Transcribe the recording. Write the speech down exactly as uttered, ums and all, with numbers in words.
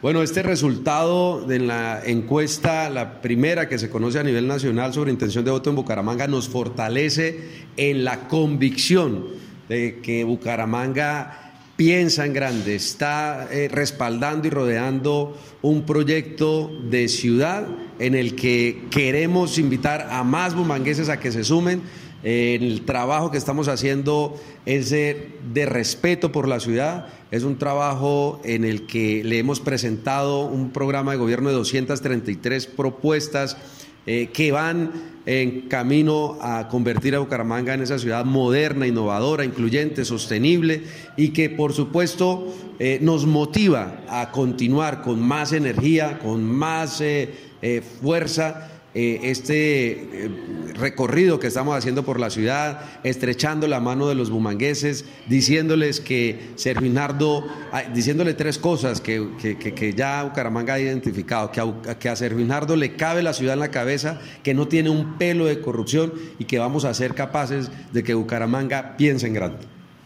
Bueno, este resultado de la encuesta, la primera que se conoce a nivel nacional sobre intención de voto en Bucaramanga, nos fortalece en la convicción de que Bucaramanga piensa en grande, está eh, respaldando y rodeando un proyecto de ciudad en el que queremos invitar a más bumangueses a que se sumen. Eh, el trabajo que estamos haciendo es de, de respeto por la ciudad, es un trabajo en el que le hemos presentado un programa de gobierno de doscientas treinta y tres propuestas eh, que van en camino a convertir a Bucaramanga en esa ciudad moderna, innovadora, incluyente, sostenible y que por supuesto eh, nos motiva a continuar con más energía, con más eh, eh, fuerza Eh, este eh, recorrido que estamos haciendo por la ciudad, estrechando la mano de los bumangueses, diciéndoles que Serginardo, diciéndole tres cosas que, que, que, que ya Bucaramanga ha identificado, que a, que a Serginardo le cabe la ciudad en la cabeza, que no tiene un pelo de corrupción y que vamos a ser capaces de que Bucaramanga piense en grande.